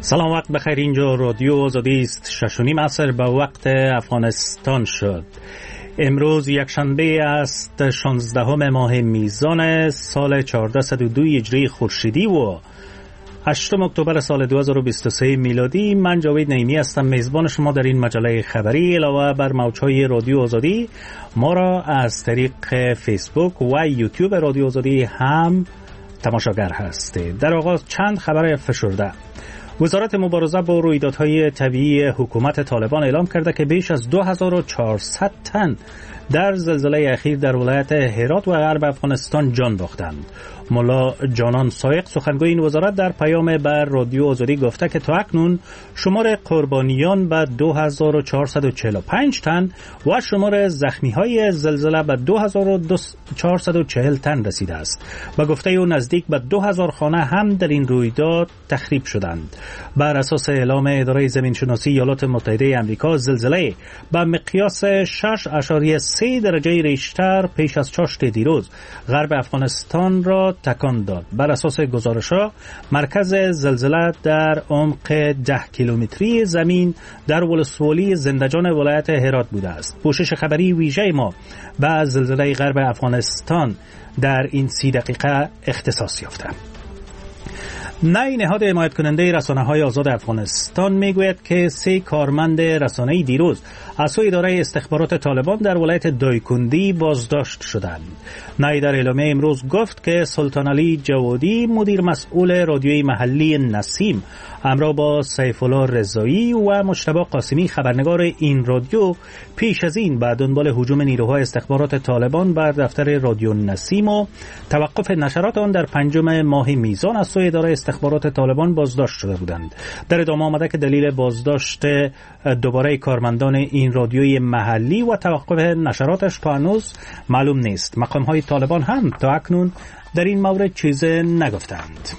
سلام، وقت بخیر. اینجا رادیو آزادی است. 6:30 عصر به وقت افغانستان شد. امروز یکشنبه است، 16 ماه میزان سال 1402 هجری خورشیدی و 8 اکتبر سال 2023 میلادی. من جاوید نعیمی هستم، میزبان شما در این مجله خبری. علاوه بر موجهای رادیو آزادی، ما را از طریق فیسبوک و یوتیوب رادیو آزادی هم تماشاگر هستید. در آغاز چند خبر فشرده. وزارت مبارزه با رویدادهای طبیعی حکومت طالبان اعلام کرده که بیش از 2400 تن در زلزله اخیر در ولایت هرات و غرب افغانستان جان باختند. ملا جانان سایق سخنگوی این وزارت در پیام بر رادیو آزادی گفته که تا اکنون شمار قربانیان به 2445 تن و شمار زخمی‌های زلزله به 2440 تن رسیده است. به گفته او نزدیک به 2000 خانه هم در این رویداد تخریب شدند. بر اساس اعلام اداره زمینشناسی ایالات متحده آمریکا، زلزله به مقیاس 6.3 درجه ریشتر پیش از چاشت دیروز غرب افغانستان را تکان داد. بر اساس گزارش‌ها، مرکز زلزله در عمق 10 کیلومتری زمین در ولسوالی زندجان ولایت هرات بوده است. پوشش خبری ویژه ما به زلزله غرب افغانستان در این 30 دقیقه اختصاص یافته. نهاد حمایت کننده رسانه‌های آزاد افغانستان میگوید که 3 کارمند رسانه‌ای دیروز از سوی اداره استخبارات طالبان در ولایت دایکندی بازداشت شدند. نهاد در اعلامیه امروز گفت که سلطان علی جوادی، مدیر مسئول رادیوی محلی نسیم، همراه با سیف الله رضایی و مجتبی قاسمی خبرنگار این رادیو، پیش از این به دنبال هجوم نیروهای استخبارات طالبان بر دفتر رادیو نسیم و توقف نشرات آن در 5 ماه میزان از سوی اداره استخبارات طالبان بازداشت شده بودند. در ادامه آمده که دلیل بازداشت دوباره کارمندان این رادیوی محلی و توقف نشراتش تا هنوز معلوم نیست. مقام‌های طالبان هم تا اکنون در این مورد چیزی نگفتند.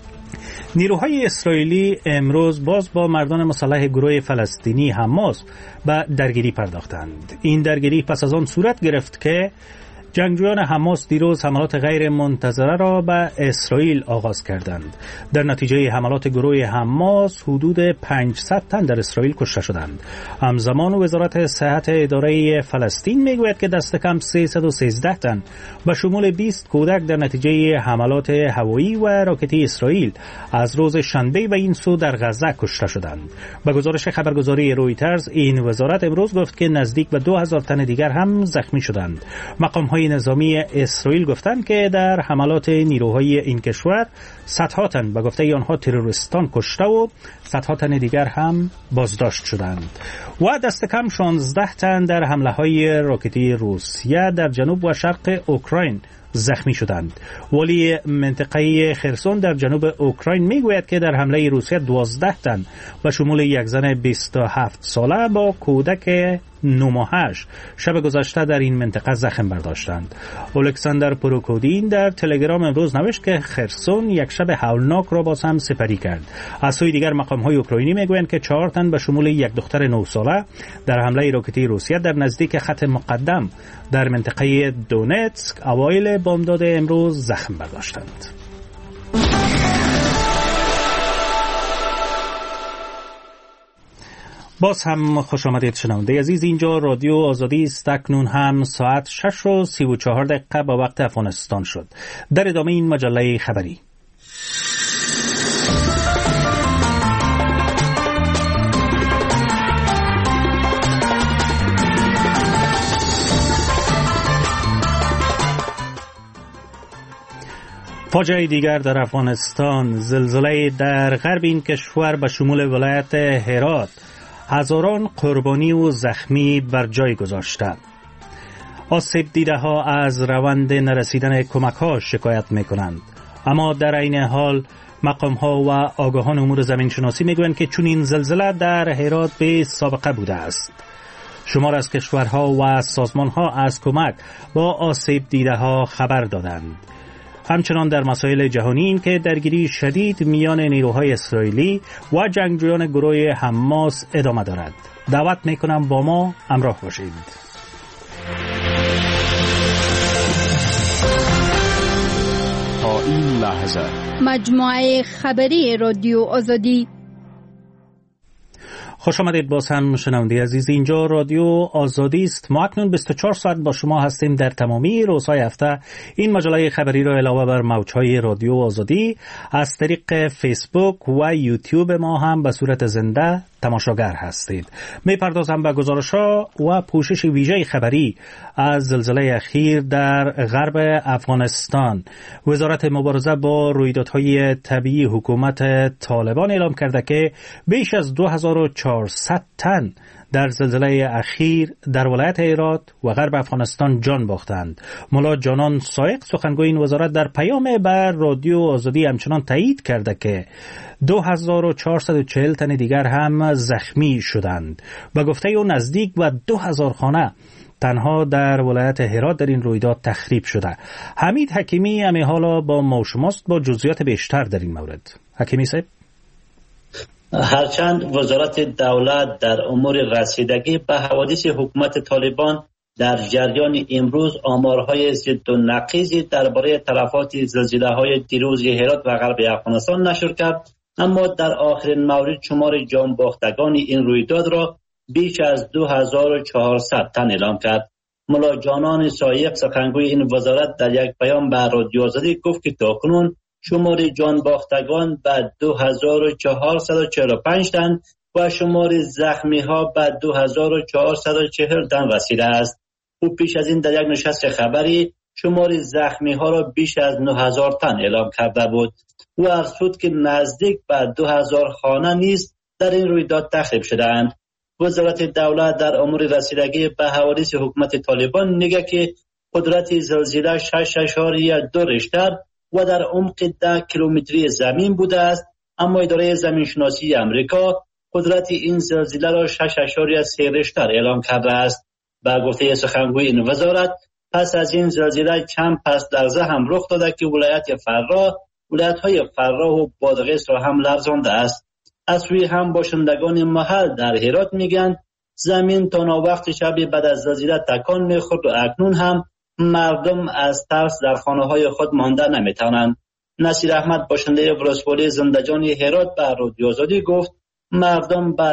نیروهای اسرائیلی امروز باز با مردان مسلح گروه فلسطینی حماس به درگیری پرداختند. این درگیری پس از آن صورت گرفت که جنگجویان حماس دیروز حملات غیر منتظره را به اسرائیل آغاز کردند. در نتیجه حملات گروه حماس حدود 500 تن در اسرائیل کشته شدند. همزمان وزارت صحت اداره فلسطین میگوید که دست کم 313 تن به شمول 20 کودک در نتیجه حملات هوایی و راکتی اسرائیل از روز شنبه به این سو در غزه کشته شدند. به گزارش خبرگزاری رویترز، این وزارت امروز گفت که نزدیک به 2000 تن دیگر هم زخمی شدند. مقام‌های نظامی اسرائیل گفتند که در حملات نیروهای این کشور صدها تن به گفته آنها تروریستان کشته و صدها تن دیگر هم بازداشت شدند و دست کم 16 تن در حمله‌های راکتی روسیه در جنوب و شرق اوکراین زخمی شدند. ولی منطقه خرسون در جنوب اوکراین میگوید که در حمله روسیه 12 تن به شمول یک زن 27 ساله با کودک 9 ماهش شب گذشته در این منطقه زخم برداشتند. الکساندر پروکودین در تلگرام امروز نوشت که خرسون یک شب هولناک را باز هم سپری کرد. از سوی دیگر مقام‌های اوکراینی میگویند که 4 تن به شمول یک دختر 9 ساله در حمله راکتی روسیه در نزدیک خط مقدم در منطقه دونتسک اوایل بامداد امروز زخم برداشتند. باز هم خوش آمدید شنونده عزیز. اینجا رادیو آزادی است. اکنون هم ساعت 6:34 به وقت افغانستان شد. در ادامه این مجله خبری. فاجعه دیگر در افغانستان. زلزله در غرب این کشور به شمول ولایت هرات هزاران قربانی و زخمی بر جای گذاشته. آسیب دیده ها از روند نرسیدن کمک ها شکایت می کنند، اما در عین حال مقام ها و آگاهان امور زمین شناسی می گویند که چون این زلزله در هرات به سابقه بوده است. شمار از کشورها و سازمان ها از کمک با آسیب دیده ها خبر دادند. همچنان در مسائل جهانی این که درگیری شدید میان نیروهای اسرائیلی و جنگجویان گروه حماس ادامه دارد. دعوت میکنم با ما همراه باشید. تا این لحظه مجموعه خبری رادیو آزادی خوش آمدید باز هم شنونده عزیز. اینجا رادیو آزادی است. ما اکنون 24 ساعت با شما هستیم در تمامی روزهای هفته. این مجله خبری را علاوه بر موجهای رادیو آزادی از طریق فیسبوک و یوتیوب ما هم به صورت زنده تماشاگر هستید. می‌پردازم به گزارش‌ها و پوشش ویژه خبری از زلزله اخیر در غرب افغانستان. وزارت مبارزه با رویدادهای طبیعی حکومت طالبان اعلام کرده که بیش از 2400 تن در زلزله اخیر در ولایت هرات و غرب افغانستان جان باختند. ملا جانان سایق سخنگوی این وزارت در پیام بر رادیو آزادی همچنان تایید کرده که 2440 تن دیگر هم زخمی شدند. به گفته او نزدیک به 2000 خانه تنها در ولایت هرات در این رویداد تخریب شده. حمید حکیمی همه حالا با ما و شماست با جزئیات بیشتر در این مورد. حکیمی صاحب. هرچند وزارت دولت در امور رسیدگی به حوادث حکومت طالبان در جریان امروز آمارهای ضد و نقیضی درباره تلفات زلزله‌های دیروز هرات و غرب افغانستان نشر کرد، اما در آخرین مورد شمار جان باختگان این رویداد را بیش از 2400 تن اعلام کرد. ملا جانان سایق سخنگوی این وزارت در یک پیام به رادیو آزادی گفت که تاکنون شمار جان باختگان به 2445 تن و شمار زخمی ها به 2440 تن رسیده است. او پیش از این در یک نشست خبری شمار زخمی ها را بیش از 9000 تن اعلام کرده بود. او افزود که نزدیک به 2000 خانه نیز در این رویداد تخریب شدند. وزارت دولت در امور رسیدگی به حوادث حکومت طالبان میگه که قدرت زلزله 6.2 ریشتر و در عمق 10 کیلومتری زمین بوده است، اما اداره زمینشناسی امریکا قدرت این زلزله را 6.3 ریشتر اعلام کرده است. به گفته سخنگوی این وزارت پس از این زلزله چند پس لرزه هم رخ داده که ولایت‌های فراه و بادغیس را هم لرزانده است. از سوی هم باشندگان محل در هرات میگن زمین تا ناوقت شب بعد از زلزله تکان میخورد و اکنون هم مردم از ترس در خانه‌های خود مانده نمیتوانند. نصیر احمد باشنده ولسوالی زندجان هرات به رادیو آزادی گفت مردم به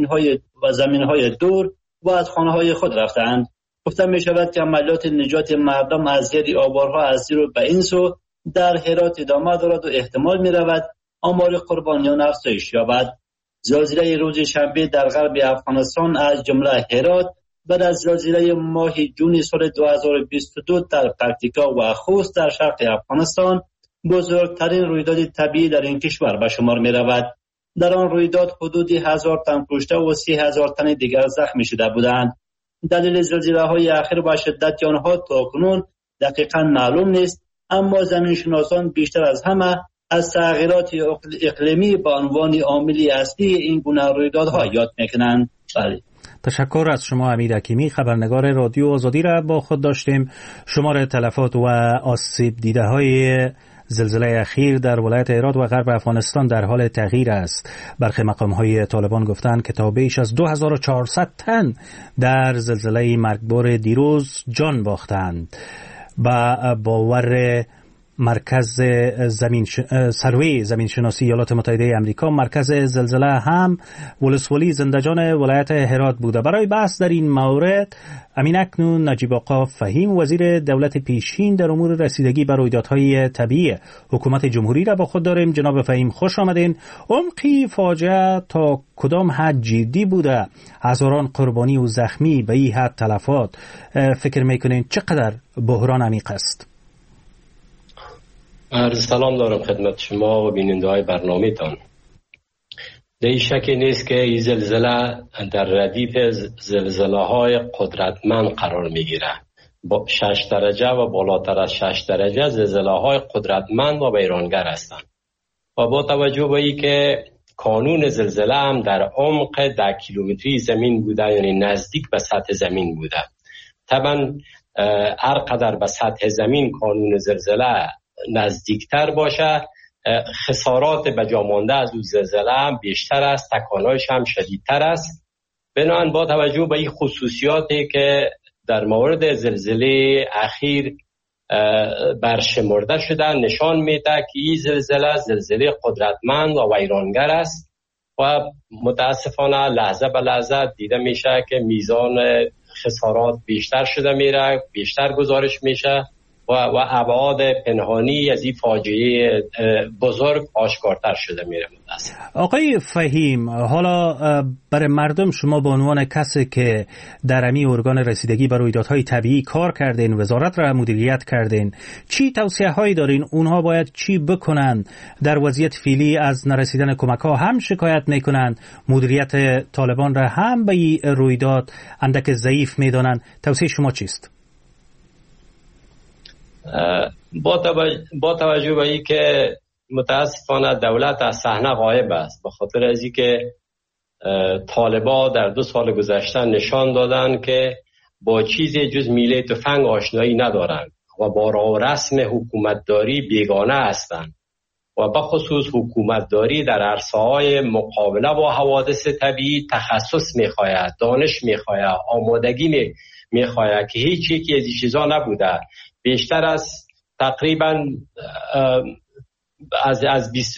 زمین‌های دور و از خانه‌های خود رفتند. گفته می شود که عملیات نجات مردم از زیر آوارها از زیر و به این سو در هرات ادامه دارد و احتمال می رود آمار قربانیان افزایش یابد. زلزله روز شنبه در غرب افغانستان از جمله هرات بعد از زلزله ماه جون سال 2022 در پکتیکا و خوست در شرق افغانستان بزرگترین رویداد طبیعی در این کشور به شمار می رود. در آن رویداد حدود 1000 تن کشته و 30,000 تن دیگر زخمی شده بودند. دلیل زلزله‌های اخیر و شدت آنها تاکنون دقیقاً معلوم نیست، اما زمینشناسان بیشتر از همه از تغییرات اقلیمی به عنوان عامل اصلی این گونه رویدادها یاد میکنند. بله. تشکر از شما حمید حکیمی. خبرنگار رادیو آزادی را با خود داشتیم. شمار تلفات و آسیب دیده های زلزله اخیر در ولایت هرات و غرب افغانستان در حال تغییر است. برخی مقام‌های طالبان گفتند که تا بیش از 2400 تن در زلزله مرگبار دیروز جان باختند. با باور مرکز سروی زمینشناسی ایالات متحده آمریکا، مرکز زلزله هم ولسوالی زندجان ولایت هرات بوده. برای بحث در این مورد امین اکنون نجیب آقا فهیم وزیر دولت پیشین در امور رسیدگی به رویدادهای طبیعی حکومت جمهوری را با خود داریم. جناب فهیم خوش آمدین. عمقی فاجعه تا کدام حد جدی بوده؟ هزاران قربانی و زخمی به این حد تلفات، فکر میکنین چقدر بحران عمیق است؟ عرض سلام دارم خدمت شما و بیننده های برنامه تان. در شکی نیست که این زلزله در ردیف زلزله های قدرتمند قرار می گیره. با 6 درجه و بالاتر از 6 درجه زلزله های قدرتمند و ویرانگر هستند. و با توجه به این که کانون زلزله هم در عمق 10 کیلومتری زمین بوده، یعنی نزدیک به سطح زمین بوده. طبعا هر قدر به سطح زمین کانون زلزله نزدیکتر باشه، خسارات به جا مانده از اون زلزله هم بیشتر است، تکانهایش هم شدیدتر است. بنابراین با توجه به این خصوصیاتی که در مورد زلزله اخیر برشمرده شده، نشان میده که این زلزله قدرتمند و ویرانگر است و متاسفانه لحظه به لحظه دیده میشه که میزان خسارات بیشتر شده میره، بیشتر گزارش میشه و ابعاد پنهانی از این فاجعه بزرگ آشکارتر شده میره. آقای فهیم، حالا برای مردم، شما به عنوان کسی که در امی ارگان رسیدگی به رویدادهای طبیعی کار کردین، وزارت را مدیریت کردین، چی توصیه هایی دارین؟ اونها باید چی بکنن در وضعیت فعلی از نرسیدن کمک ها؟ هم شکایت میکنن مدیریت طالبان را هم به این رویداد اندک ضعیف میدانن. توصیه شما چیست؟ با توجه به این که متاسفانه دولت از صحنه غایب است، به خاطر از این که طالبا در 2 سال گذشته نشان دادن که با چیزی جز میله تفنگ آشنایی ندارند و با راه و رسم حکومتداری بیگانه هستند و به خصوص حکومتداری در عرصه‌های مقابله با حوادث طبیعی تخصص می‌خواهد، دانش می‌خواهد، آمادگی می‌خواهد که هیچ یکی از این چیزا نبوده. بیشتر از تقریباً از 20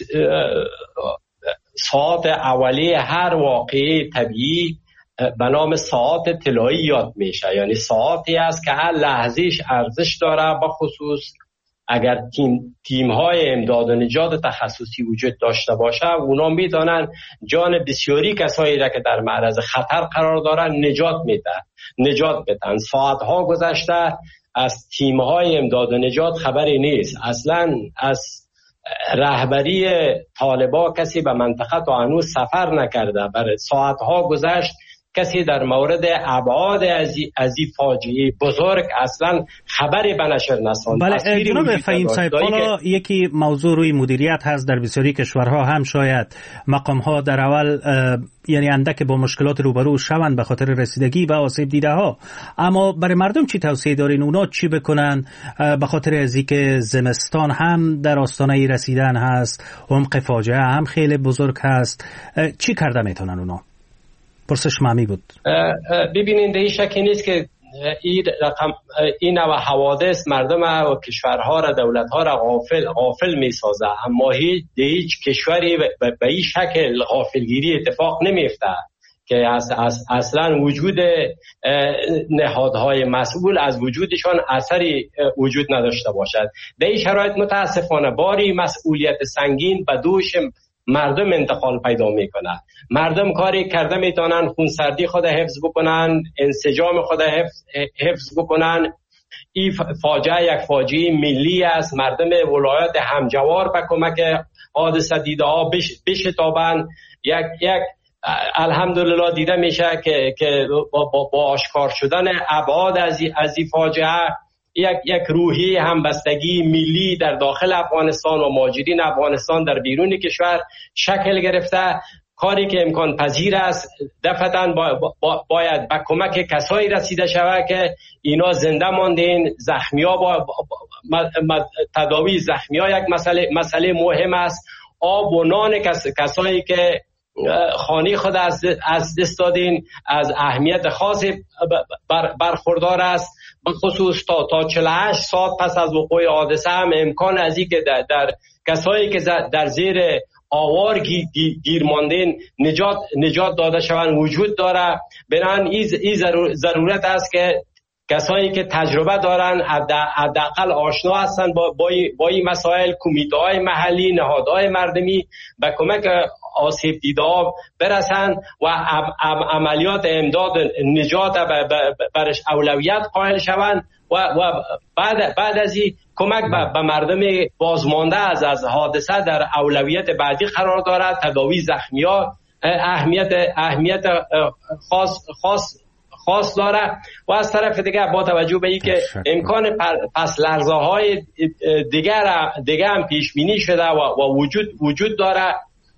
ساعت اولیه هر واقعه طبیعی به نام ساعت طلایی یاد میشه، یعنی ساعتی است که هر لحظهش ارزش داره، به خصوص اگر تیم‌های امداد و نجات تخصصی وجود داشته باشه، اونا میدانن جان بسیاری کسایی را که در معرض خطر قرار دارن نجات بدن. ساعت‌ها گذشته از تیم‌های امداد و نجات خبری نیست. اصلاً از رهبری طالبا کسی به منطقه تا هنوز سفر نکرده. برای ساعت‌ها گذشت کسی در مورد ابعاد از این فاجعه بزرگ اصلا خبری به نشر نساند. بله جناب فهیم صاحب، حالا یکی موضوع روی مدیریت هست. در بسیاری کشورها هم شاید مقام‌ها در اول یعنی اندک با مشکلات روبرو شوند به خاطر رسیدگی و آسیب دیده ها، اما برای مردم چی توصیه دارین؟ اونا چی بکنن به خاطر از اینکه زمستان هم در آستانه رسیدن هست، عمق فاجعه هم خیلی بزرگ هست، چی کرده میتونن اونا؟ پرسش معمی بود. ببینید در این شکی نیست که این نوع حوادث مردم و کشورها را، دولتها را غافل می سازه، اما هیچ کشوری به این شکل غافلگیری اتفاق نمیفته که اصلا وجود نهادهای مسئول از وجودشان اثری وجود نداشته باشد. در این شرایط متاسفانه باری مسئولیت سنگین به دوش مردم انتقال پیدا میکنه. مردم کاری کرده میتونن خونسردی خود حفظ بکنن، انسجام خود حفظ بکنن. این فاجعه یک فاجعه ملی است. مردم ولایت همجوار به کمک حادثه دیده ها بشتابند. یک الحمدلله دیده میشه که با آشکار شدن ابعاد از این فاجعه یک روحی همبستگی ملی در داخل افغانستان و مهاجرین افغانستان در بیرون کشور شکل گرفته. کاری که امکان پذیر است دفعتاً باید به کمک کسایی رسیده شود که اینا زنده ماندین. زخمی‌ها با تداوی زخمی‌ها یک مسئله مهم است. آب و نان کسایی که خانه خود از دست دادین از اهمیت خاصی برخوردار است. بخصوص تا 48 ساعت پس از وقوع حادثه هم امکان از این که در کسایی که در زیر آوار گیر ماندین نجات داده شوند وجود داره. بنابراین این ضرورت است که کسایی که تجربه دارن، حداقل آشنا هستن با این مسائل، کمیته‌های محلی، نهادهای مردمی به کمک آسیب دیده‌ها برسن و عملیات امداد نجات برش اولویت قائل شوند و بعد از این کمک به مردم بازمانده از حادثه در اولویت بعدی قرار دارد. تداوی زخمی‌ها اهمیت خاص داره و از طرف دیگر با توجه به اینکه امکان پس لرزه‌های دیگر هم پیش بینی شده و وجود داره،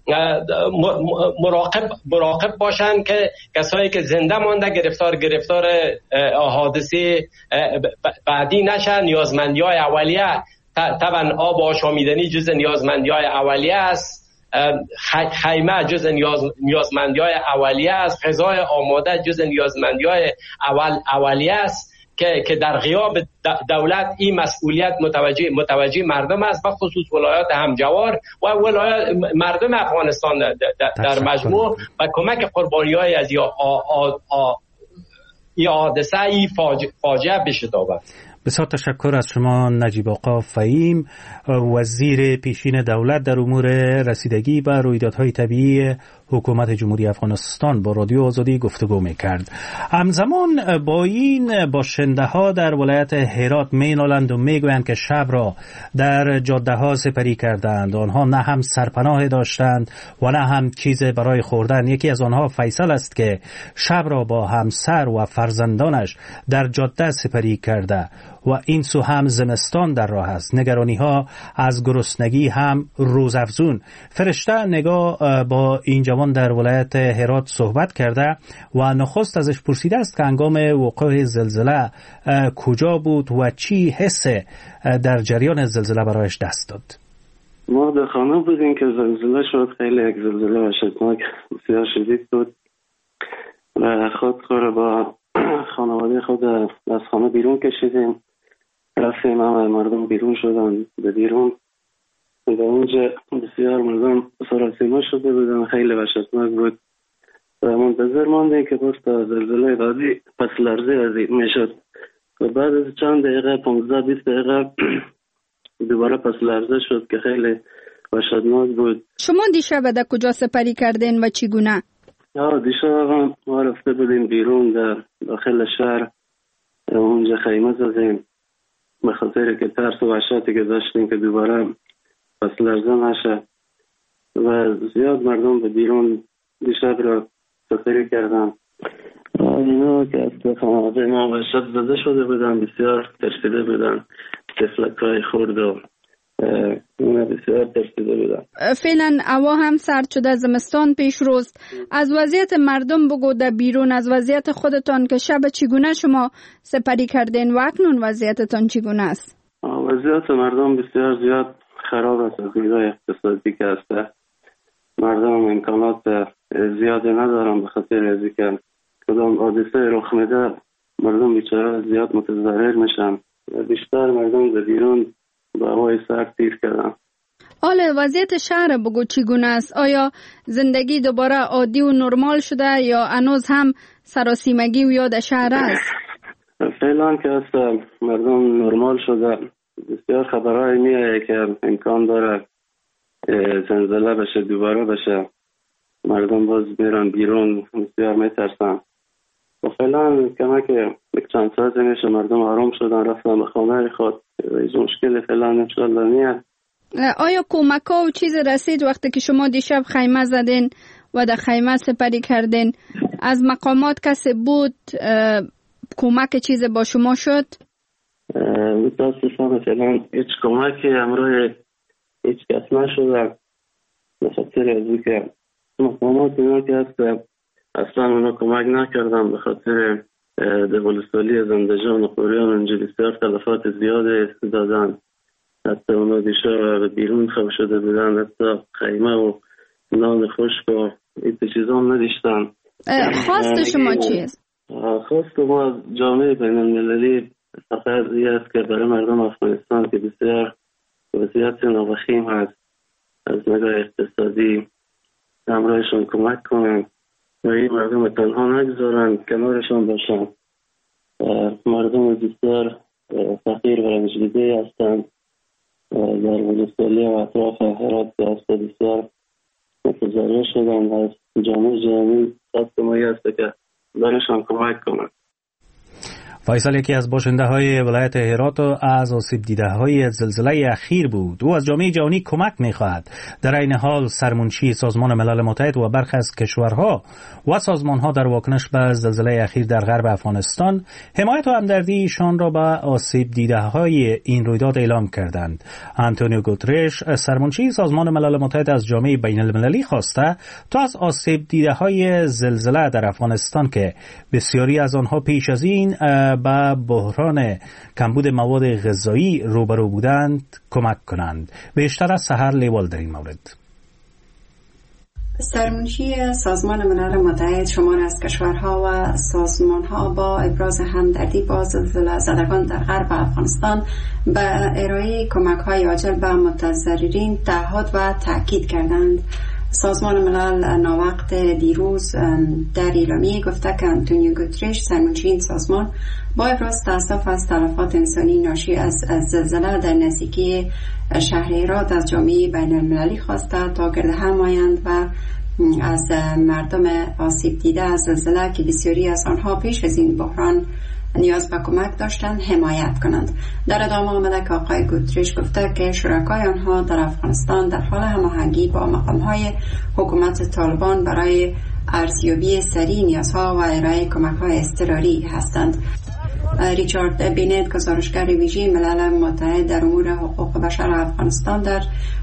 مراقب باشن که کسایی که زنده مانده گرفتار حادثه بعدی نشن. نیازمندی‌های اولیه طبعا آب آشامیدنی جز نیازمندی‌های اولیه است. خیمه جز نیازمندی‌های اولیه است. غذای آماده جز نیازمندی‌های اولیه است. که در غیاب دولت این مسئولیت متوجه مردم است، به خصوص ولایات همجوار و ولایات مردم افغانستان در مجموع، و کمک قربانی‌های از این حادثه، این فاجعه بشتابد. بسیار تشکر از شما نجیب آقا فهیم، وزیر پیشین دولت در امور رسیدگی به رویدادهای طبیعی حکومت جمهوری افغانستان با رادیو آزادی گفتگو میکرد. همزمان با این باشنده ها در ولایت هرات مینالند و میگویند که شب را در جاده ها سپری کردند. آنها نه هم سرپناه داشتند و نه هم چیز برای خوردن. یکی از آنها فیصل است که شب را با همسر و فرزندانش در جاده سپری کرده و این سو هم زمستان در راه است. نگرانی ها از گرسنگی هم روزافزون. فرشته نگاه با این جوان در ولایت هرات صحبت کرده و نخست ازش پرسیده است که هنگام وقوع زلزله کجا بود و چی حس در جریان زلزله برایش دست داد. ما در خانه بودیم که زلزله شد. خیلی یک زلزله وحشتناک بسیار شدید بود و خود با خانواده خود از خانه بیرون کشیدیم. رفتیم همه مردم بیرون شدن به بیرون و اونجا بسیار مردم سراسیمه شده بودن. خیلی وحشتناک بود و منتظر ماندیم که باز تا زلزله بعدی پس لرزه میشد و بعد از چند دقیقه 15-20 دقیقه دوباره پس لرزه شد که خیلی وحشتناک بود. شما دیشب در کجا سپری کردین و چگونه؟ دیشب ما رفته بودیم بیرون در داخل شهر، اونجا خیمه زدیم به خاطر که ترس و وحشتی که داشتیم که دوباره پس لرزه نشه و زیاد مردم به بیرون دیشب را سپری کردن. اینا که از خانواده ما وحشت زده شده بودن، بسیار ترسیده بودن، تفلک‌های خورد و اونا بسیار ترسیده بودن. فعلا هوا هم سرد شده، زمستان پیش روست. از وضعیت مردم بگو در بیرون، از وضعیت خودتان که شب چگونه شما سپری کردین و اکنون وضعیتتان چگونه است؟ وضعیت مردم بسیار زیاد خراب است. از نگاه اقتصادی که هست مردم امکانات زیادی ندارن به خاطر از اینکه کدام حادثه رخ میده مردم بیچاره زیاد متضرر میشن و بیشتر مردم در بیرون با هوای سرد تیر کردن. حال وضعیت شهر بگو چگونه است؟ آیا زندگی دوباره عادی و نرمال شده یا هنوز هم سراسیمگی و یاد شهر است؟ فعلا که است مردم نرمال شده. بسیار خبرهای میایه که امکان داره زلزله بشه، دوباره بشه. مردم باز میرن بیرون، بسیار میترسن. و فعلا که چند ساعت میشه مردم آرام شدن، رفتن به خانه خود. هیچ مشکل فعلا انشالله نیست. آیا کمک ها و چیز رسید وقتی که شما دیشب خیمه زدین و در خیمه سپری کردین؟ از مقامات کسی بود کمک چیز با شما شد؟ متاسفانه فعلا هیچ کمکی همراه هیچ کس نشده به خاطر از اینکه مقامات اینا که هست اصلا اونا کمک نکردن به خاطر دولستالی زندجان و خوریان اونجا بسیار تلفات زیاده دادن. حتی اونا دیشب به بیرون خواب شده بودن، حتی خیمه و نان خشک و این چیزا نداشتن. خواست شما چیست؟ خواست ما از جامعه بین المللی فقط است که برای مردم افغانستان که بسیار وضعیت ناوخیم هست از نگاه اقتصادی همراهشون کمک کنن و این مردم تنها نگذارن، کنارشون باشن. مردم بسیار فقیر و رنج‌دیده هستند در ولسوالی و اطراف هرات هست بسیار متضرر شدن و جامعه جهانی خواست مایی هست که دارشان کمک کنند. فیصل یکی از باشنده های ولایت هرات از آسیب دیده های زلزله اخیر بود. او از جامعه جهانی کمک می خواهد. در این حال سرمنشی سازمان ملل متحد و برخی از کشورها و سازمان ها در واکنش به زلزله اخیر در غرب افغانستان حمایت و همدردیشان را به آسیب دیده های این رویداد اعلام کردند. آنتونیو گوترش سرمنشی سازمان ملل متحد از جامعه بین المللی خواسته تا از آسیب دیده های زلزله در افغانستان که بسیاری از آنها پیش از این با بحران کمبود مواد غذایی روبرو بودند کمک کنند. بیشتر از سحر لیوال در این مورد. سرمنشی سازمان ملل متحد شمار از کشورها و سازمانها با ابراز همدردی با زلزله زدگان در غرب افغانستان به ارائه کمک‌های عاجل به متضررین تعهد و تأکید کردند. سازمان ملل ناوقت دیروز در اعلامیه گفته که آنتونیو گوترش سرمنشی این سازمان با ابراز تأسف از تلفات انسانی ناشی از زلزله در نزدیکی شهر هرات از جامعه بین المللی خواسته تا گرد هم آیند و از مردم آسیب دیده از زلزله که بسیاری از آنها پیش از این بحران نیاز به کمک داشتند حمایت کنند. در ادامه آمده که آقای گوترش گفته که شرکای آنها در افغانستان در حال هماهنگی با مقام‌های حکومت طالبان برای ارزیابی سریع نیازها و ارائه کمک‌های اضطراری هستند. ریچارد بینت، گزارشگر ویژه ملل متحد در امور حقوق بشر افغانستان، در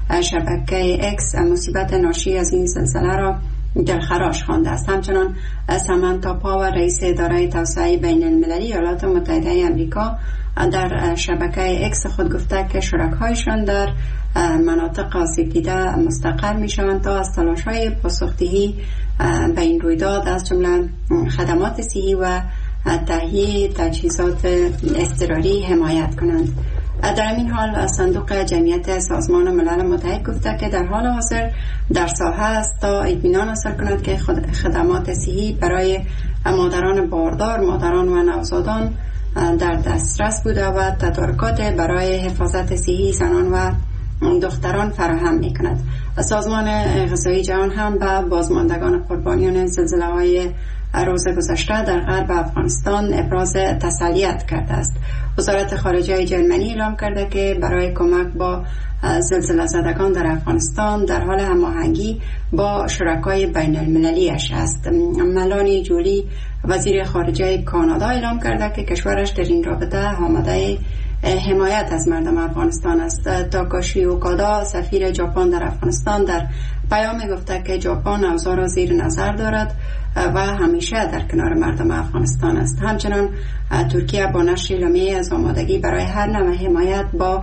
شبکه اکس مصیبت ناشی از این زلزله را دلخراش خوانده است. همچنان سامانتا پاور، رئیس اداره توسعه بین المللی ایالات متحده آمریکا، در شبکه اکس خود گفته که شرکایشان در مناطق آسیب دیده مستقر می شوند تا از تلاش‌های پاسخدهی به این رویداد از جمله خدمات صحی و تهیه تجهیزات اضطراری حمایت کنند. در این حال صندوق جمعیت سازمان ملل متحد گفته که در حال حاضر در ساحه است تا اطمینان حاصل کند که خدمات صحی برای مادران باردار، مادران و نوزادان در دسترس بوده و تدارکات برای حفاظت صحی زنان و دختران فراهم می کند. سازمان غذایی جهان هم به بازماندگان قربانیان زلزله‌های روز گذشته در غرب افغانستان ابراز تسلیت کرده است. وزارت خارجه جرمنی اعلام کرده که برای کمک با زلزله زدگان در افغانستان در حال هماهنگی با شرکای بین المللیش است. ملانی جولی، وزیر خارجه کانادا، اعلام کرده که کشورش در این رابطه آماده حمایت از مردم افغانستان است. تاکاشی اوکادا، سفیر ژاپن در افغانستان، در پیام گفته که ژاپن اوضاع را زیر نظر دارد و همیشه در کنار مردم افغانستان است. همچنان ترکیه با نشر اعلامیه از آمادگی برای هر نوع حمایت با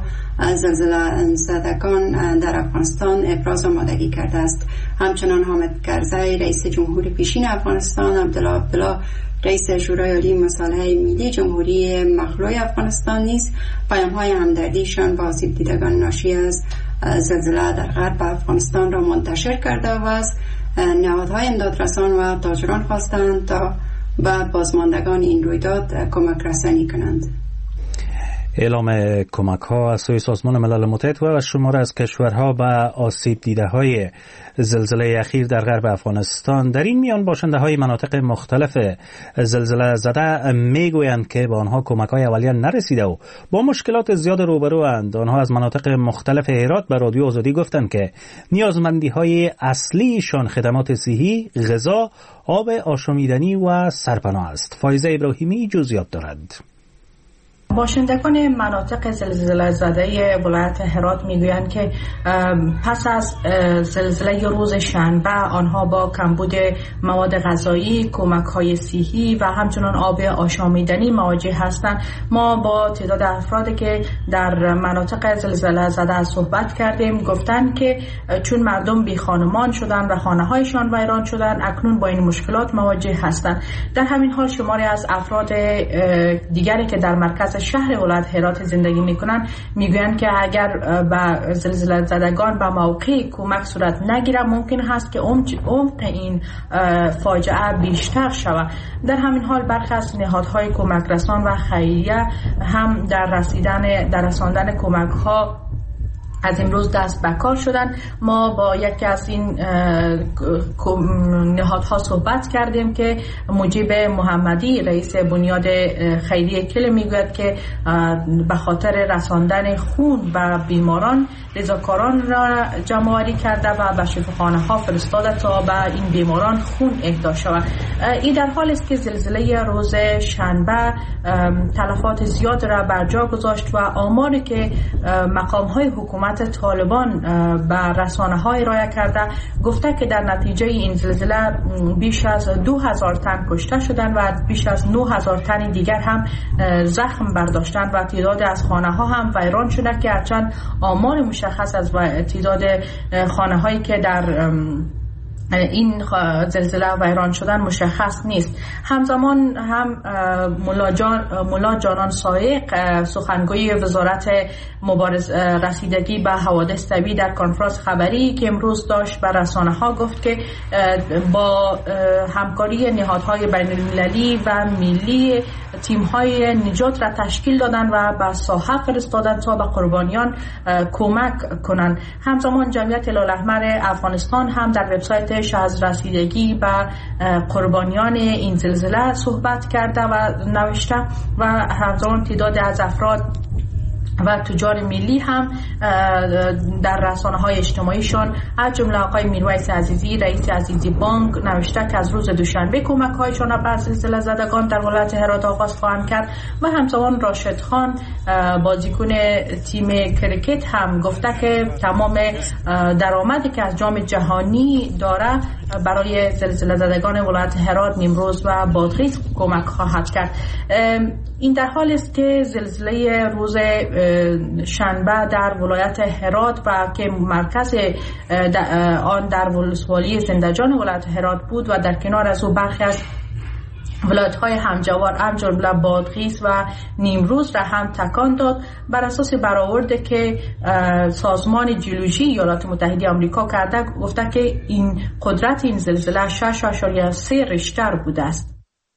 زلزله زدگان در افغانستان ابراز آمادگی کرده است. همچنان حامد کرزی، رئیس جمهوری پیشین افغانستان، عبدالله رئیس شورای عالی مصالحه ملی جمهوری مخلوع افغانستان نیز پیام‌های همدردیشان با آسیب دیدگان ناشی از زلزله در غرب افغانستان را منتشر کرده و از نهادهای امدادرسان و تاجران خواستند تا به بازماندگان این رویداد کمک رسانی کنند. اعلام کمک ها از سوی سازمان ملل متحد و شمار از کشورها به آسیب دیده های زلزله اخیر در غرب افغانستان. در این میان باشنده های مناطق مختلف زلزله زده میگویند که به آنها کمک های اولیه نرسیده و با مشکلات زیاد روبروند. آنها از مناطق مختلف هرات به رادیو آزادی گفتند که نیازمندی های اصلیشان خدمات صحی، غذا، آب آشامیدنی و سرپناه است. فایزه ابراهیمی جزئیات دارد. باشندگان مناطق زلزله زده ولایت هرات میگویند که پس از زلزله روز شنبه آنها با کمبود مواد غذایی، کمک‌های صحی و همچنین آب آشامیدنی مواجه هستند. ما با تعداد افرادی که در مناطق زلزله زده صحبت کردیم گفتند که چون مردم بی خانمان شدند و خانه‌هایشان ویران شدند اکنون با این مشکلات مواجه هستند. در همین حال شماری از افراد دیگری که در مرکز شهر ولایت هرات زندگی میکنن میگویند که اگر به زلزله زدگان به موقع کمک صورت نگیره ممکن هست که عمق این فاجعه بیشتر شود. در همین حال برخی از نهادهای کمک رسان و خیریه هم در رساندن کمک ها از امروز دست به کار شدن. ما با یکی از این نهادها صحبت کردیم که مجیب محمدی، رئیس بنیاد خیریه کل، میگوید که به خاطر رساندن خون به بیماران رضاکاران را جمع‌آوری کرده و به شفاخانه ها فرستاده تا به این بیماران خون اهدا شود. این در حال است که زلزله روز شنبه تلفات زیاد را بر جا گذاشت و آماری که مقام های حکومت طالبان به رسانه های ارائه کرده گفته که در نتیجه این زلزله بیش از 2000 تن کشته شدند و بیش از 9000 تن دیگر هم زخم برداشتند و تعداد از خانه ها هم ویران شده که هرچند آمار مشخص از تعداد خانه هایی که در این زلزله ویران شدن مشخص نیست. همزمان هم مولا جانان سایق سخنگوی وزارت رسیدگی به حوادث طبیعی در کنفرانس خبری که امروز داشت بر رسانه ها گفت که با همکاری نهادهای بین المللی و ملی تیم‌های نجات را تشکیل دادن و به ساحه فرستادن تا به قربانیان کمک کنند. همزمان جمعیت هلال احمر افغانستان هم در وبسایتش از رسیدگی به قربانیان این زلزله صحبت کرده و نوشته و همزمان تعداد از افراد و تجار ملی هم در رسانه‌های اجتماعیشان از جمله آقای میرویس عزیزی رئیس عزیزی بانک نوشته که از روز دوشنبه کمک‌هایشان به زلزله زدگان در ولایت هرات آغاز خواهند کرد و همزمان راشد خان بازیکن تیم کرکت هم گفته که تمام درآمدی که از جام جهانی داره برای زلزله زدگان ولایت هرات، نیمروز و بادغیس کمک خواهد کرد. این در حال است که زلزله روز شنبه در ولایت هرات و که مرکز آن در ولسوالی زندجان ولایت هرات بود و در کنار از او برخی از ولایت‌های همجوار از جمله بادغیس و نیمروز را هم تکان داد. بر اساس برآورد که سازمان جیولوژی ایالات متحده آمریکا کرده گفته که این قدرت این زلزله 6.3 ریشتر بوده است.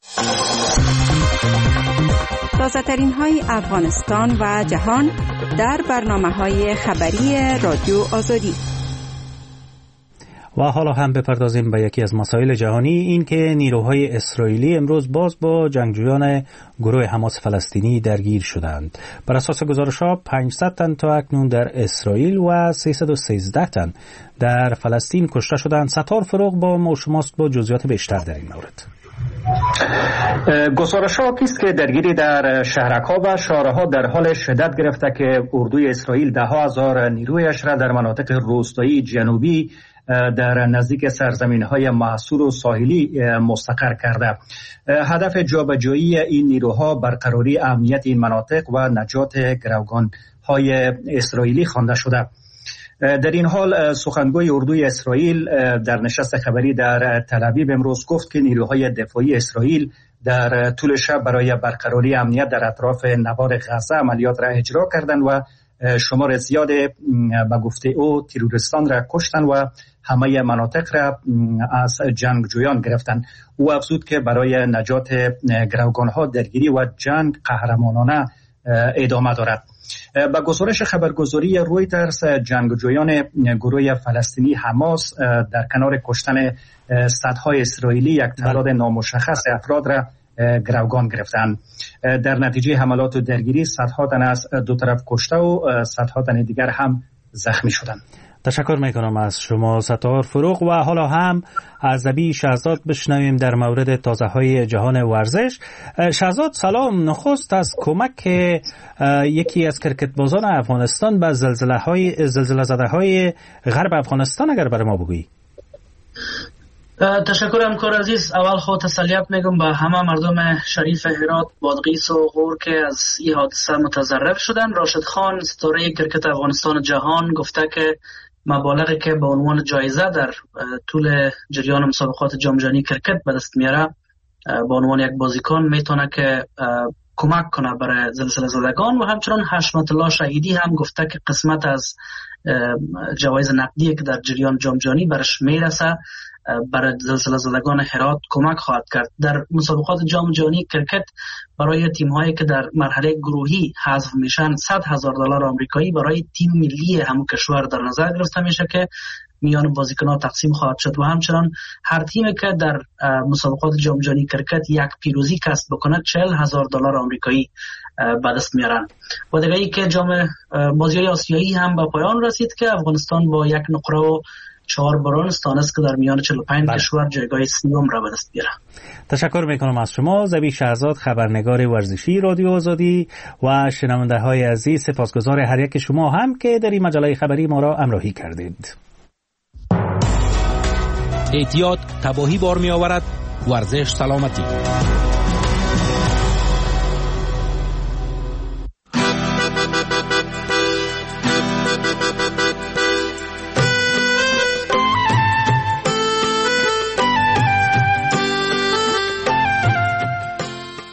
تازه‌ترین های افغانستان و جهان در برنامه‌های خبری رادیو آزادی. و حالا هم بپردازیم به یکی از مسائل جهانی، این که نیروهای اسرائیلی امروز باز با جنگجویان گروه حماس فلسطینی درگیر شدند. بر اساس گزارش‌ها 500 تن تا اکنون در اسرائیل و 313 تن در فلسطین کشته شدند. ستار فروغ با ما شماست با جزئیات بیشتر در این مورد. گزارش‌ها است که درگیری در شهرک‌ها و شهرها در حال شدت گرفته که اردوی اسرائیل ده هزار نیرویش را در مناطق روستایی جنوبی در نزدیک سرزمین‌های محصور و ساحلی مستقر کرده. هدف جابجایی این نیروها برقراری امنیت این مناطق و نجات گروگان‌های اسرائیلی خوانده شده. در این حال سخنگوی اردوی اسرائیل در نشست خبری در تل‌آویو امروز گفت که نیروهای دفاعی اسرائیل در طول شب برای برقراری امنیت در اطراف نوار غزه عملیات را اجرا کردند و شمار زیاد به گفته او تروریستان را کشتند و همه مناطق را از جنگجویان گرفتند. او افزود که برای نجات گروگان‌ها درگیری و جنگ قهرمانانه ادامه دارد. با گزارش خبرگزاری رویترز جنگجویان گروه فلسطینی حماس در کنار کشتن صدهای اسرائیلی یک تعداد نامشخص افراد را گروگان گرفتند. در نتیجه حملات و درگیری صدها تن از دو طرف کشته و صدها تن دیگر هم زخمی شدند. تشکر میکنم از شما ستار فروغ. و حالا هم از زبی شهزاد بشنویم در مورد تازه های جهان ورزش. شهزاد سلام. نخست از کمک یکی از کرکتبازان افغانستان به زلزله زده های غرب افغانستان اگر برای ما بگویی. تشکر همکار عزیز. اول خود تسلیت میگم به همه مردم شریف هرات، بادغیس و غور که از این حادثه متضرر شدن. راشد خان ستاره کرکت افغانستان جهان گفته که مبالغی که به عنوان جایزه در طول جریان مسابقات جام جهانی کرکت به دست میاره به عنوان یک بازیکن میتونه که کمک کنه برای زلزله زدگان. و همچنان حشمت الله شهیدی هم گفته که قسمت از جوایز نقدی که در جریان جام جهانی برش میرسه برای زلزله زدگان هرات کمک خواهد کرد. در مسابقات جام جهانی کرکت برای تیم‌هایی که در مرحله گروهی حذف میشن $100,000 آمریکایی برای تیم ملی همون کشور در نظر گرفته میشه که میان بازیکنان تقسیم خواهد شد. و همچنان هر تیمی که در مسابقات جام جهانی کرکت یک پیروزی کسب بکنه $40,000 آمریکایی به دست میارن. و دیگه ای که جام بازی‌های آسیایی هم به پایان رسید که افغانستان با 1 نقره و 4 برنز تانست که در میان 45 کشور جایگاه سوم را به دست بیاره. تشکر میکنم از شما زبی شهزاد، خبرنگار ورزشی رادیو آزادی. و شنونده های عزیز سپاسگزار هر یک شما هم که در این مجله خبری ما را همراهی کردید. احتیاط تباهی بار می آورد. ورزش سلامتی.